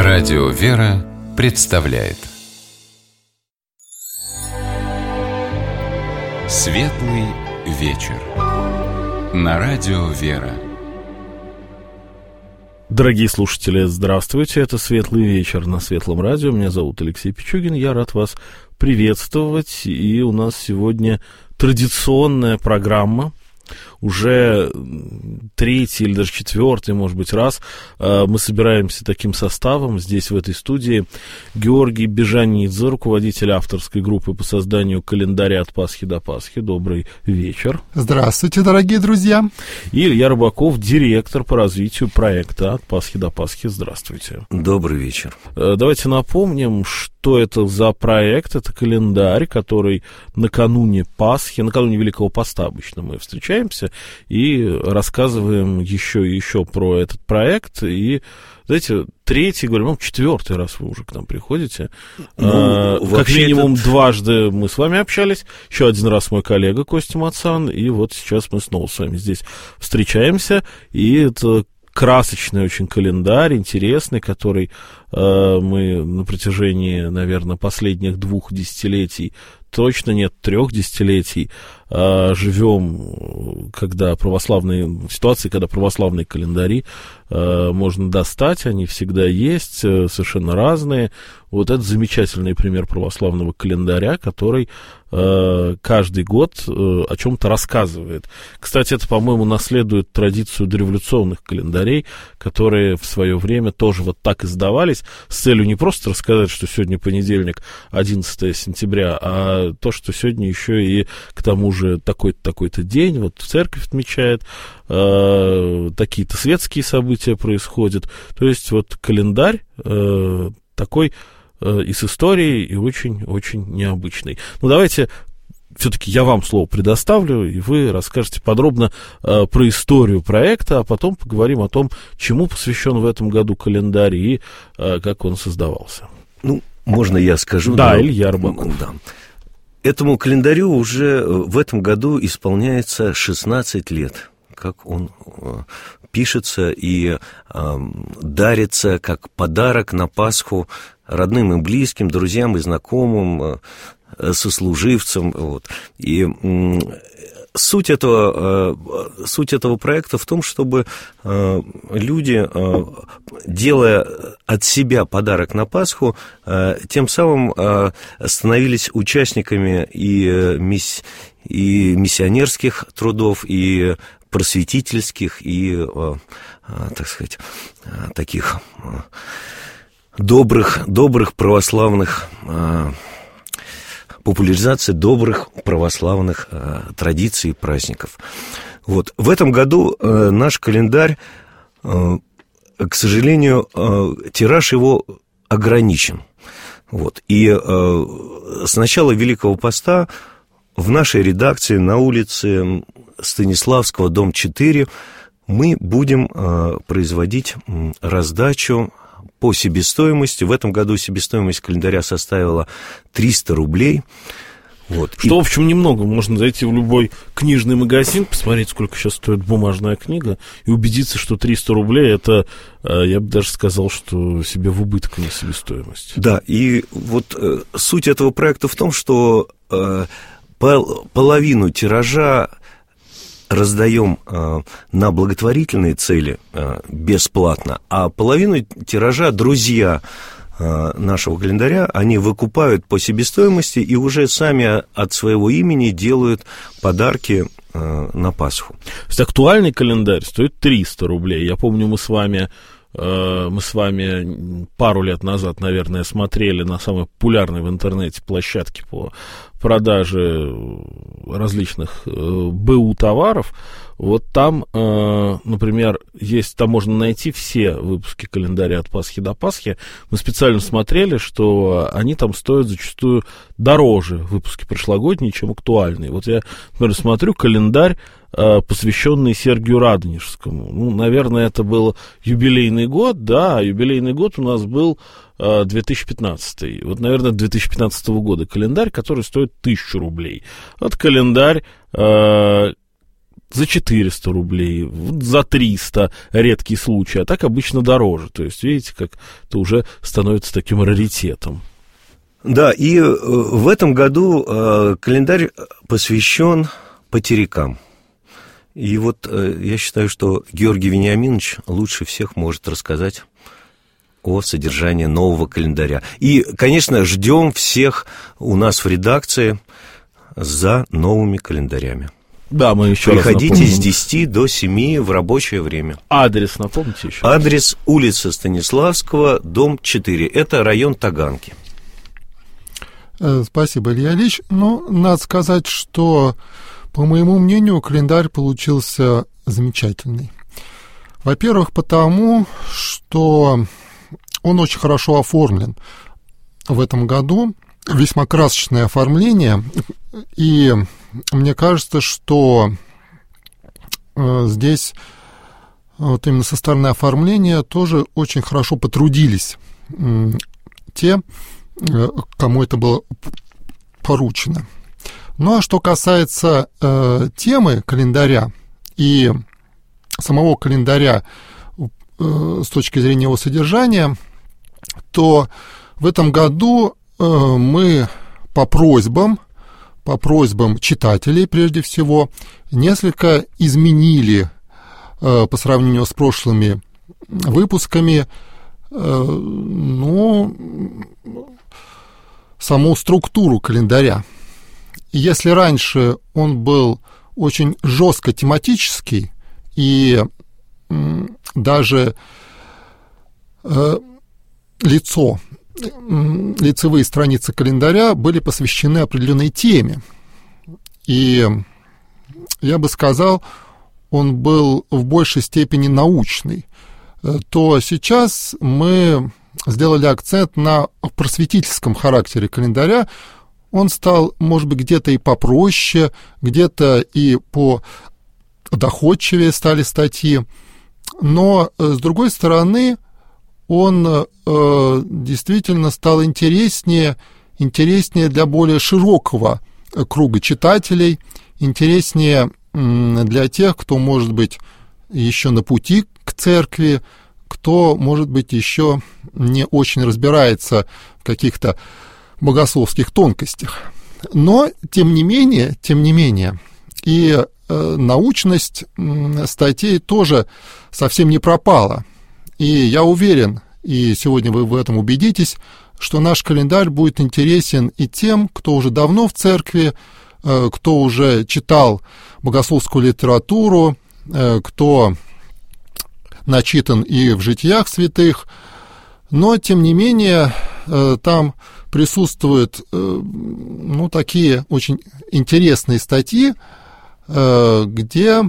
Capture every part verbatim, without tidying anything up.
Радио «Вера» представляет Светлый вечер на Радио «Вера». Дорогие слушатели, здравствуйте, это «Светлый вечер» на Светлом радио. Меня зовут Алексей Пичугин, я рад вас приветствовать. И у нас сегодня традиционная программа. Уже третий или даже четвертый, может быть, раз мы собираемся таким составом здесь, в этой студии. Георгий Бежанидзе, руководитель авторской группы по созданию календаря «От Пасхи до Пасхи». Добрый вечер. Здравствуйте, дорогие друзья. И Илья Рыбаков, директор по развитию проекта «От Пасхи до Пасхи». Здравствуйте. Добрый вечер. Давайте напомним, что это за проект. Это календарь, который накануне Пасхи, накануне Великого Поста обычно мы встречаемся и рассказываем еще и еще про этот проект. И, знаете, третий, говорю, ну, четвертый раз вы уже к нам приходите. Ну, а, как минимум это... дважды мы с вами общались. Еще один раз мой коллега Костя Мацан. И вот сейчас мы снова с вами здесь встречаемся. И это красочный очень календарь, интересный, который э, мы на протяжении, наверное, последних двух десятилетий, точно нет, трех десятилетий, э, живем, когда православные ситуации, когда православные календари э, можно достать, они всегда есть, э, совершенно разные. Вот это замечательный пример православного календаря, который э, каждый год э, о чем-то рассказывает. Кстати, это, по-моему, наследует традицию дореволюционных календарей, которые в свое время тоже вот так издавались, с целью не просто рассказать, что сегодня понедельник, одиннадцатое сентября, а то, что сегодня еще и к тому же такой-то, такой-то день, вот церковь отмечает, э, такие-то светские события происходят. То есть вот календарь э, такой э, и с историей, и очень-очень необычный. Ну, давайте все-таки я вам слово предоставлю, и вы расскажете подробно э, про историю проекта, а потом поговорим о том, чему посвящен в этом году календарь и э, как он создавался. Ну, можно я скажу? Да, да. Илья Рыбаков. Да. Этому календарю уже в этом году исполняется шестнадцать лет, как он э, пишется и э, дарится как подарок на Пасху родным и близким, друзьям и знакомым, э, сослуживцам. Вот. И э, суть этого, э, суть этого проекта в том, чтобы э, люди, э, делая от себя подарок на Пасху, э, тем самым э, становились участниками и, э, мисс, и миссионерских трудов, и просветительских, и, э, э, так сказать, э, таких э, добрых, добрых православных э, популяризации добрых православных э, традиций и праздников. Вот. В этом году э, наш календарь, э, к сожалению, э, тираж его ограничен. Вот. И э, с начала Великого Поста в нашей редакции на улице Станиславского, дом четыре, мы будем э, производить раздачу по себестоимости. В этом году себестоимость календаря составила триста рублей. Вот. Что, И... в общем, немного. Можно зайти в любой книжный магазин, посмотреть, сколько сейчас стоит бумажная книга, и убедиться, что триста рублей, это, я бы даже сказал, что себе в убыток, а не себестоимость. Да, и вот э, суть этого проекта в том, что э, пол, половину тиража раздаем э, на благотворительные цели э, бесплатно, а половину тиража друзья э, нашего календаря, они выкупают по себестоимости и уже сами от своего имени делают подарки э, на Пасху. То есть актуальный календарь стоит триста рублей. Я помню, мы с вами... Мы с вами пару лет назад, наверное, смотрели на самой популярной в интернете площадке по продаже различных БУ товаров. Вот там, например, есть, там можно найти все выпуски календаря от Пасхи до Пасхи. Мы специально смотрели, что они там стоят зачастую дороже, выпуски прошлогодние, чем актуальные. Вот я, например, смотрю календарь, посвященный Сергию Радонежскому. Ну, наверное, это был юбилейный год, да, юбилейный год у нас был две тысячи пятнадцатый. Вот, наверное, две тысячи пятнадцатого года календарь, который стоит тысячу рублей. Вот календарь за четыреста рублей, за триста редкий случай, а так обычно дороже. То есть, видите, как это уже становится таким раритетом. Да, и в этом году календарь посвящен потерякам. И вот я считаю, что Георгий Вениаминович лучше всех может рассказать о содержании нового календаря. И, конечно, ждем всех у нас в редакции за новыми календарями. Да, мы еще Приходите раз напомним. с десяти до семи в рабочее время. Адрес напомните еще. Адрес улица Станиславского, дом четыре. Это район Таганки. Спасибо, Илья Ильич. Ну, надо сказать, что, по моему мнению, календарь получился замечательный. Во-первых, потому что он очень хорошо оформлен в этом году. Весьма красочное оформление. И мне кажется, что э, здесь вот именно со стороны оформления тоже очень хорошо потрудились э, те, э, кому это было поручено. Ну а что касается э, темы календаря и самого календаря э, с точки зрения его содержания, то в этом году э, мы по просьбам по просьбам читателей, прежде всего, несколько изменили э, по сравнению с прошлыми выпусками э, ну, саму структуру календаря. Если раньше он был очень жестко тематический, и э, даже э, лицо лицевые страницы календаря были посвящены определенной теме. И я бы сказал, он был в большей степени научный. То сейчас мы сделали акцент на просветительском характере календаря. Он стал, может быть, где-то и попроще, где-то и подоходчивее стали статьи. Но, с другой стороны, он э, действительно стал интереснее, интереснее для более широкого круга читателей, интереснее э, для тех, кто, может быть, еще на пути к церкви, кто, может быть, еще не очень разбирается в каких-то богословских тонкостях. Но, тем не менее, тем не менее, и э, научность э, статей тоже совсем не пропала. И я уверен, и сегодня вы в этом убедитесь, что наш календарь будет интересен и тем, кто уже давно в церкви, кто уже читал богословскую литературу, кто начитан и в житиях святых, но, тем не менее, там присутствуют, ну, такие очень интересные статьи, где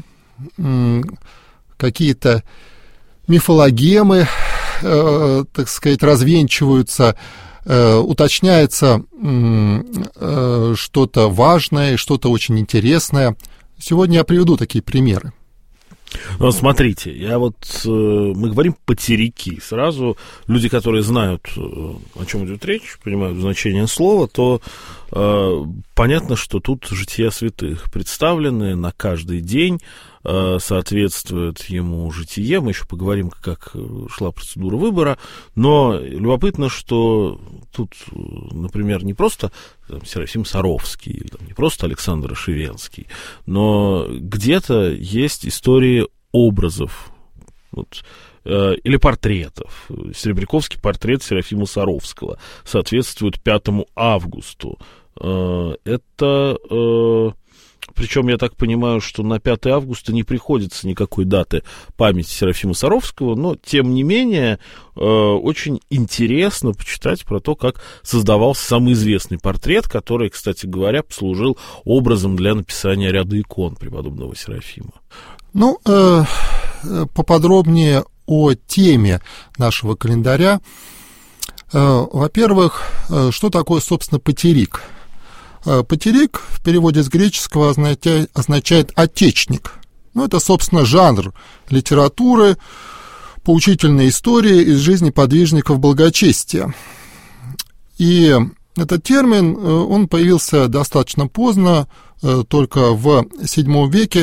какие-то мифологемы, э, так сказать, развенчиваются, э, уточняется э, что-то важное, что-то очень интересное. Сегодня я приведу такие примеры. Ну, смотрите, я вот, э, мы говорим потеряки. Сразу люди, которые знают, э, о чем идет речь, понимают значение слова, то э, понятно, что тут жития святых представлены на каждый день, э, соответствует ему житие. Мы еще поговорим, как шла процедура выбора. Но любопытно, что тут, например, не просто там, Серафим Саровский, или там, не просто Александр Ошивенский, но где-то есть истории образов, вот, э, или портретов. Серебряковский портрет Серафима Саровского соответствует пятому августу. Э, это... Э, Причем я так понимаю, что на пятое августа не приходится никакой даты памяти Серафима Саровского, но, тем не менее, э, очень интересно почитать про то, как создавался самый известный портрет, который, кстати говоря, послужил образом для написания ряда икон преподобного Серафима. Ну, э, поподробнее о теме нашего календаря. Э, во-первых, э, что такое, собственно, потерик? Потерик в переводе с греческого означает, означает «отечник». Ну, это, собственно, жанр литературы, поучительная история из жизни подвижников благочестия. И этот термин, он появился достаточно поздно, только в седьмом веке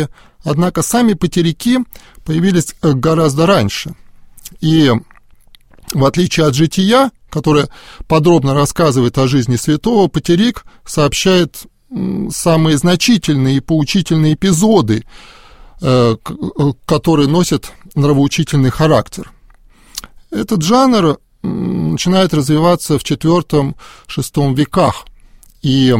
Однако сами патерики появились гораздо раньше. И в отличие от жития, которое подробно рассказывает о жизни святого, патерик сообщает самые значительные и поучительные эпизоды, которые носят нравоучительный характер. Этот жанр начинает развиваться в четвёртом-шестом веках, и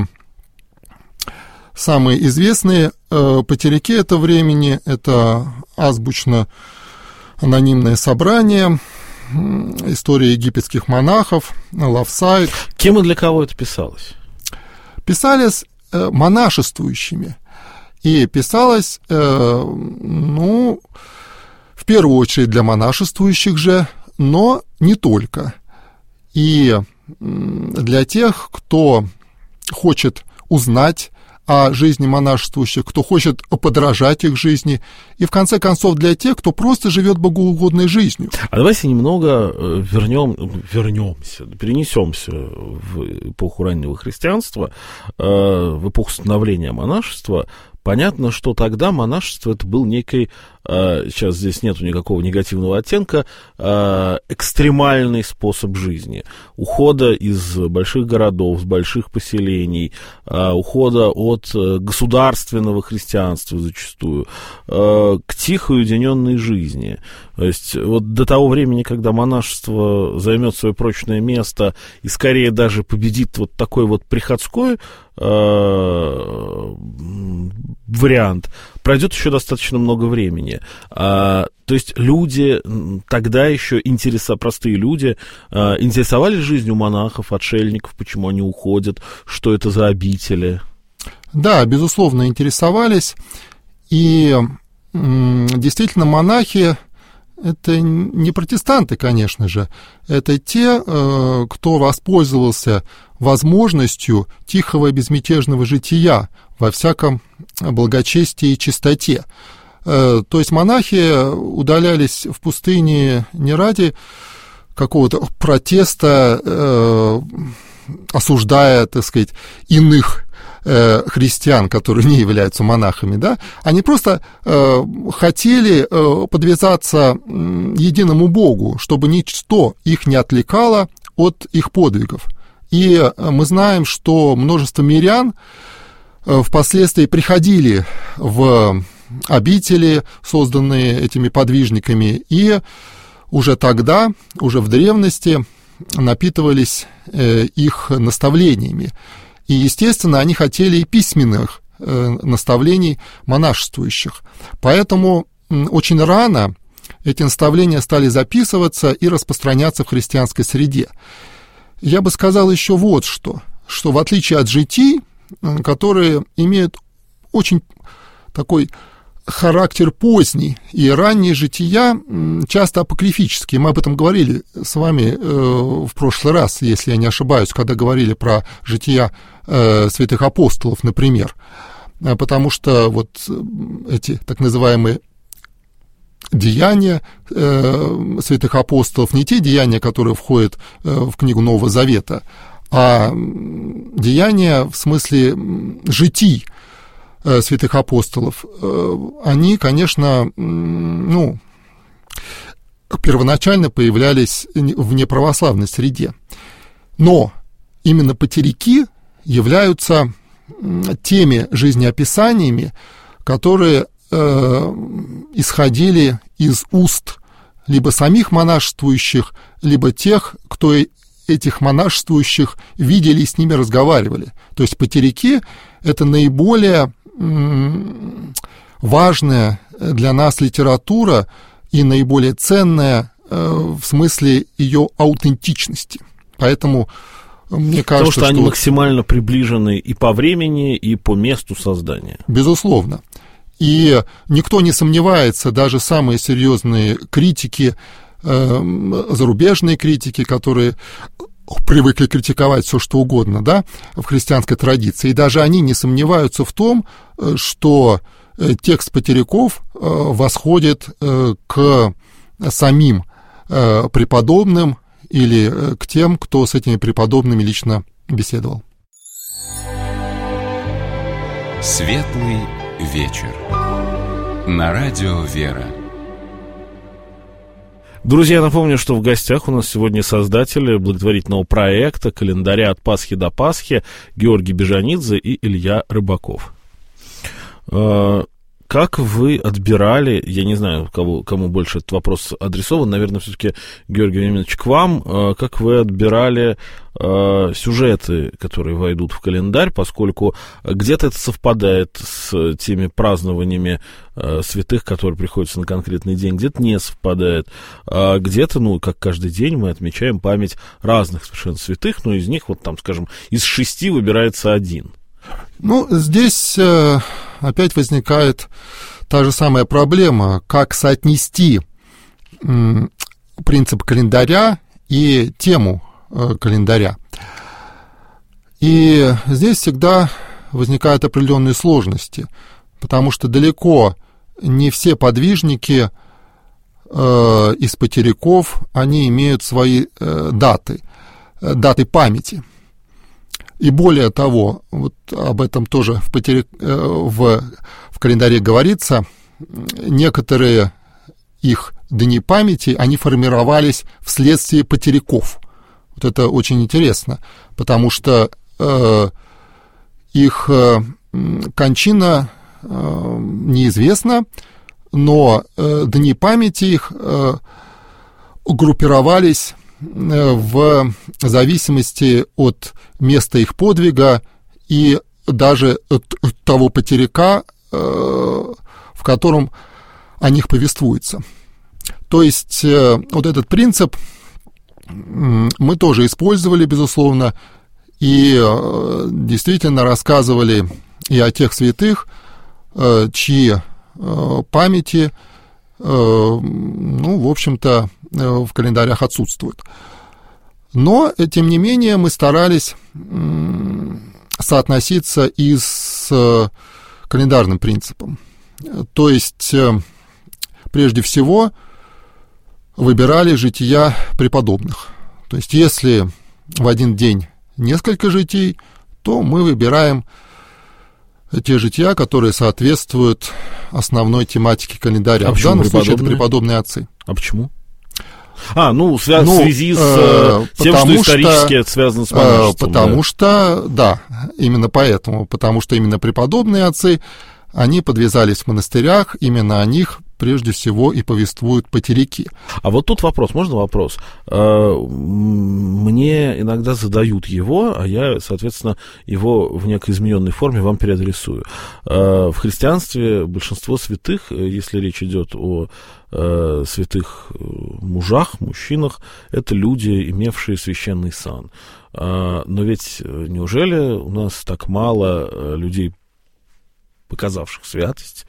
самые известные патерики этого времени – это азбучно-анонимное собрание, история египетских монахов, Лавсайк. Кем и для кого это писалось? Писались монашествующими. И писалось, ну, в первую очередь для монашествующих же, но не только. И для тех, кто хочет узнать о жизни монашествующих, кто хочет подражать их жизни, и, в конце концов, для тех, кто просто живет богоугодной жизнью. А давайте немного вернем, вернемся, перенесемся в эпоху раннего христианства, в эпоху становления монашества. Понятно, что тогда монашество это был некий, сейчас здесь нету никакого негативного оттенка, экстремальный способ жизни. Ухода из больших городов, с больших поселений, ухода от государственного христианства зачастую к тихой уединенной жизни. То есть вот до того времени, когда монашество займет свое прочное место и скорее даже победит вот такой вот приходской вариант, пройдет еще достаточно много времени. А, то есть люди тогда еще, интереса, простые люди, а, интересовались жизнью монахов, отшельников, почему они уходят, что это за обители? Да, безусловно, интересовались. И м, действительно, монахи — это не протестанты, конечно же. Это те, э, кто воспользовался возможностью тихого и безмятежного жития во всяком благочестии и чистоте. То есть монахи удалялись в пустыне не ради какого-то протеста, э, осуждая, так сказать, иных э, христиан, которые не являются монахами, да? Они просто э, хотели э, подвязаться единому Богу, чтобы ничто их не отвлекало от их подвигов. И мы знаем, что множество мирян впоследствии приходили в обители, созданные этими подвижниками, и уже тогда, уже в древности, напитывались их наставлениями. И, естественно, они хотели и письменных наставлений монашествующих. Поэтому очень рано эти наставления стали записываться и распространяться в христианской среде. Я бы сказал еще вот что, что в отличие от житий, которые имеют очень такой характер поздний, и ранние жития часто апокрифические. Мы об этом говорили с вами в прошлый раз, если я не ошибаюсь, когда говорили про жития святых апостолов, например. Потому что вот эти так называемые деяния э, святых апостолов, не те деяния, которые входят э, в книгу Нового Завета, а деяния в смысле житий э, святых апостолов, э, они, конечно, э, ну, первоначально появлялись в неправославной среде. Но именно патерики являются теми жизнеописаниями, которые исходили из уст либо самих монашествующих, либо тех, кто этих монашествующих видели и с ними разговаривали. То есть патерики — это наиболее важная для нас литература и наиболее ценная в смысле ее аутентичности. Поэтому мне кажется, Потому что, что они что... максимально приближены и по времени, и по месту создания. Безусловно. И никто не сомневается, даже самые серьезные критики, э, зарубежные критики, которые привыкли критиковать все, что угодно, да, в христианской традиции, и даже они не сомневаются в том, что текст патериков э, восходит э, к самим э, преподобным или э, к тем, кто с этими преподобными лично беседовал. Светлый вечер. на радио «Вера». Друзья, напомню, что в гостях у нас сегодня создатели благотворительного проекта «Календаря от Пасхи до Пасхи» Георгий Бежанидзе и Илья Рыбаков. Как вы отбирали, я не знаю, кого, кому больше этот вопрос адресован, наверное, все-таки, Георгий Вениаминович, к вам, как вы отбирали э, сюжеты, которые войдут в календарь, поскольку где-то это совпадает с теми празднованиями э, святых, которые приходятся на конкретный день, где-то не совпадает, а где-то, ну, как каждый день мы отмечаем память разных совершенно святых, но из них, вот там, скажем, из шести выбирается один. Ну, здесь э, опять возникает та же самая проблема, как соотнести э, принцип календаря и тему э, календаря. И здесь всегда возникают определенные сложности, потому что далеко не все подвижники э, из потеряков, они имеют свои э, даты, э, даты памяти. И более того, вот об этом тоже в, потери... в... в календаре говорится, некоторые их дни памяти, они формировались вследствие потеряков. Вот это очень интересно, потому что э, их э, кончина э, неизвестна, но э, дни памяти их э, группировались в зависимости от места их подвига и даже от того потеряка, в котором о них повествуется. То есть вот этот принцип мы тоже использовали, безусловно, и действительно рассказывали и о тех святых, чьи памяти, ну, в общем-то, в календарях отсутствуют. Но, тем не менее, мы старались соотноситься и с календарным принципом. То есть, прежде всего, выбирали жития преподобных. То есть, если в один день несколько житий, то мы выбираем те жития, которые соответствуют основной тематике календаря. А в данном случае это преподобные отцы. А почему? А, ну, в связи, ну, в связи с э, тем, что исторически что, это связано с монашеством. Потому да. что, да, именно поэтому, потому что именно преподобные отцы, они подвязались в монастырях, именно о них прежде всего и повествуют потеряки. А вот тут вопрос, можно вопрос? Мне иногда задают его, а я, соответственно, его в некой измененной форме вам переадресую. В христианстве большинство святых, если речь идет о святых мужах, мужчинах, это люди, имевшие священный сан. Но ведь неужели у нас так мало людей, показавших святость,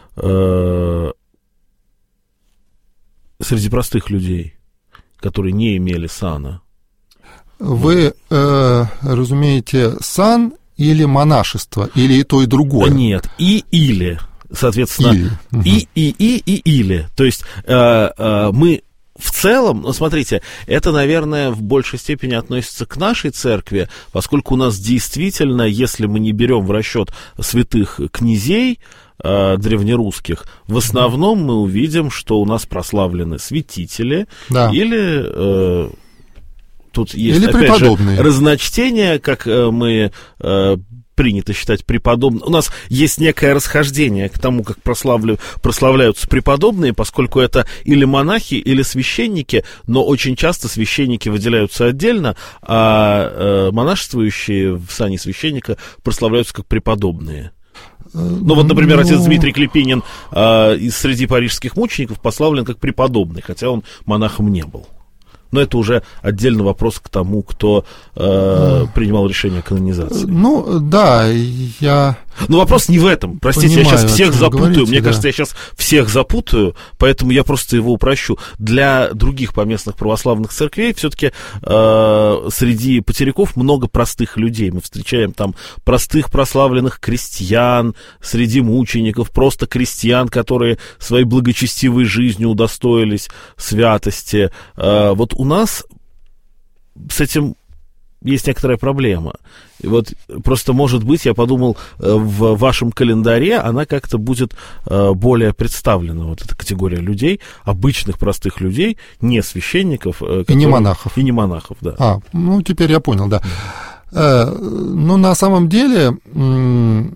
среди простых людей, которые не имели сана? Вы э, разумеете сан или монашество, или и то, и другое? Нет, и или, соответственно, или. и, и, и, и, или. То есть э, э, мы в целом, ну, смотрите, это, наверное, в большей степени относится к нашей церкви, поскольку у нас действительно, если мы не берем в расчет святых князей, древнерусских, в основном мы увидим, что у нас прославлены святители, да. или э, тут есть, или опять же, разночтение, как э, мы э, принято считать преподобным. У нас есть некое расхождение к тому, как прославля... прославляются преподобные, поскольку это или монахи, или священники, но очень часто священники выделяются отдельно, а э, монашествующие в сане священника прославляются как преподобные. Ну, вот, например, ну... отец Дмитрий Клепинин э, из среди парижских мучеников прославлен как преподобный, хотя он монахом не был. Но это уже отдельный вопрос к тому, кто э, принимал решение о канонизации. Ну, да, я... Но вопрос не в этом. Простите, понимаю, я сейчас всех запутаю. говорите, Мне да. кажется, я сейчас всех запутаю, поэтому я просто его упрощу. Для других поместных православных церквей все-таки э, среди потеряков много простых людей. Мы встречаем там простых прославленных крестьян, среди мучеников, просто крестьян, которые своей благочестивой жизнью удостоились святости. Э, вот у нас с этим есть некоторая проблема. И вот просто, может быть, я подумал, в вашем календаре она как-то будет более представлена, вот эта категория людей, обычных простых людей, не священников. Которые... И не монахов. И не монахов, да. А, ну, теперь я понял, да. Ну, на самом деле, вы,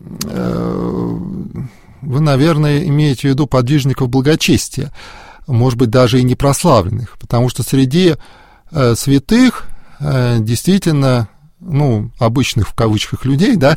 наверное, имеете в виду подвижников благочестия, может быть, даже и не прославленных, потому что среди святых действительно, ну, обычных в кавычках людей, да,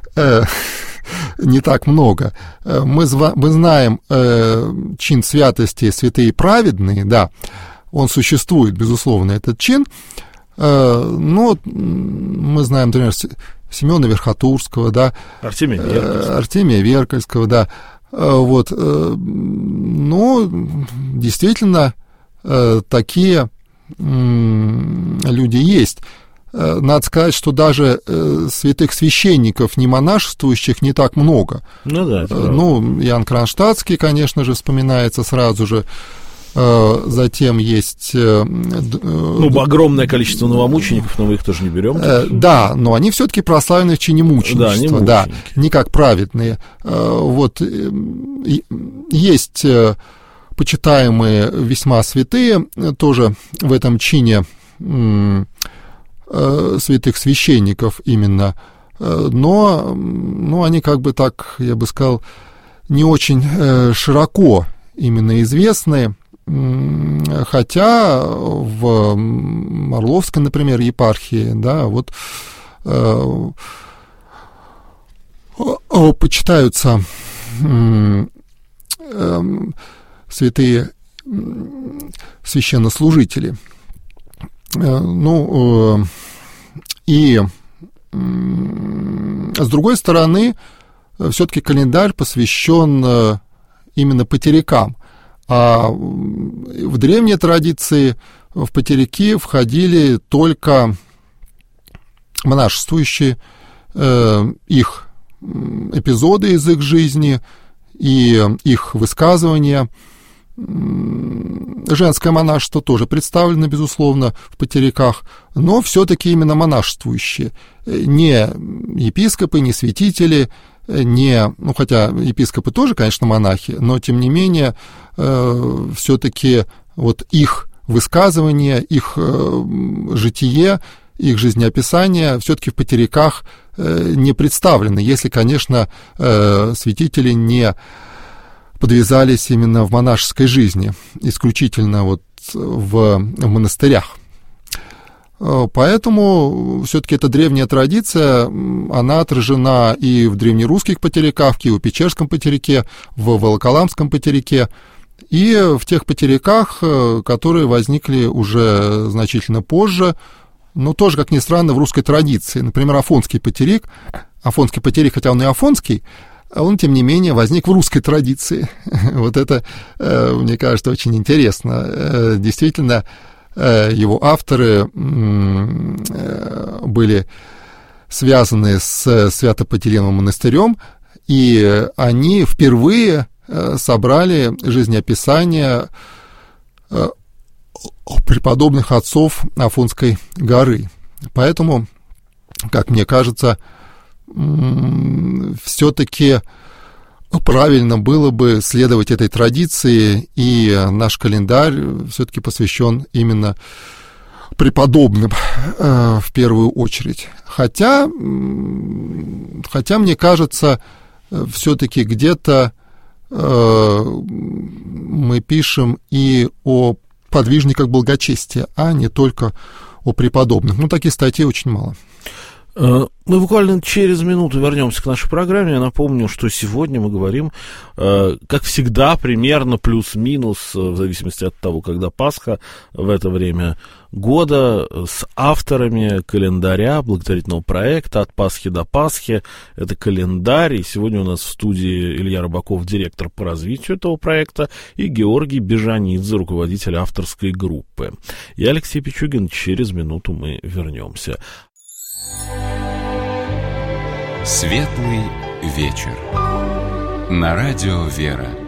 не так много. Мы, мы знаем чин святости святые праведные, да, он существует, безусловно, этот чин. Но мы знаем, например, Семена Верхотурского, да, Артемия Веркальского, Артемия Веркальского, да, вот, но действительно такие люди есть. Надо сказать, что даже святых священников, не монашествующих, не так много. Ну да, это ну, Иоанн Кронштадтский, конечно же, вспоминается сразу же. Затем есть... Ну, огромное количество новомучеников, но мы их тоже не берем. Да, но они все-таки прославлены в чине мученичества, да, не, да, не как праведные. Вот есть почитаемые весьма святые, тоже в этом чине святых священников именно, но ну, они как бы так, я бы сказал, не очень широко именно известны. Хотя в Орловской, например, епархии, да, вот э, э, почитаются э, э, святые священнослужители. Э, ну, э, и э, с другой стороны, все-таки календарь посвящен э, именно потерякам. А в древней традиции в потеряки входили только монашествующие, э, их эпизоды из их жизни и их высказывания. Женское монашество тоже представлено, безусловно, в потеряках, но все-таки именно монашествующие, не епископы, не святители, не, ну, хотя епископы тоже, конечно, монахи, но, тем не менее, э, все-таки вот их высказывания, их э, житие, их жизнеописание все-таки в потеряках э, не представлены, если, конечно, э, святители не подвязались именно в монашеской жизни, исключительно вот в, в монастырях. Поэтому все-таки эта древняя традиция, она отражена и в древнерусских потеряках, в Киево-Печерском потеряке, в Волоколамском потеряке, и в тех потеряках, которые возникли уже значительно позже, но тоже, как ни странно, в русской традиции. Например, Афонский потеряк, Афонский потеряк, хотя он и афонский, он, тем не менее, возник в русской традиции. Вот это, мне кажется, очень интересно. Действительно, его авторы были связаны с Свято-Потериным монастырем, и они впервые собрали жизнеописание преподобных отцов Афонской горы. Поэтому, как мне кажется, все-таки правильно было бы следовать этой традиции, и наш календарь все-таки посвящен именно преподобным э, в первую очередь. Хотя, хотя мне кажется, все-таки где-то э, мы пишем и о подвижниках благочестия, а не только о преподобных. Ну, таких статей очень мало. Мы буквально через минуту вернемся к нашей программе. Я напомню, что сегодня мы говорим, как всегда, примерно плюс-минус, в зависимости от того, когда Пасха, в это время года, с авторами календаря, благотворительного проекта «От Пасхи до Пасхи». Это календарь, и сегодня у нас в студии Илья Рыбаков, директор по развитию этого проекта, и Георгий Бежанидзе, руководитель авторской группы. Я Алексей Пичугин, через минуту мы вернемся. Светлый вечер. На радио «Вера».